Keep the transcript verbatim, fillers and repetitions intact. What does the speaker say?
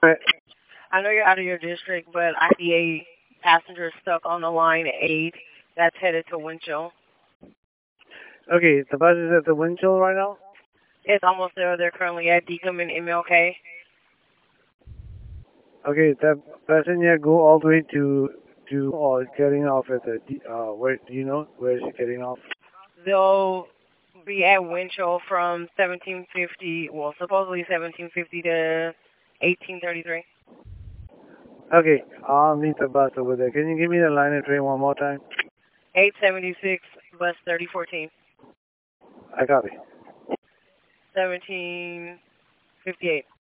I know you're out of your district, but I see a passenger stuck on the line eight that's headed to Winchell. Okay, the bus is at the Winchell right now? It's almost there. They're currently at Deacon and M L K. Okay, that passenger go all the way to to or getting off at the uh where do you know where is he getting off? They'll be at Winchell from seventeen fifty, well, supposedly seventeen fifty to eighteen thirty-three. Okay, I'll meet the bus over there. Can you give me the line and train one more time? eight seventy-six, bus thirty fourteen. I copy. seventeen fifty-eight.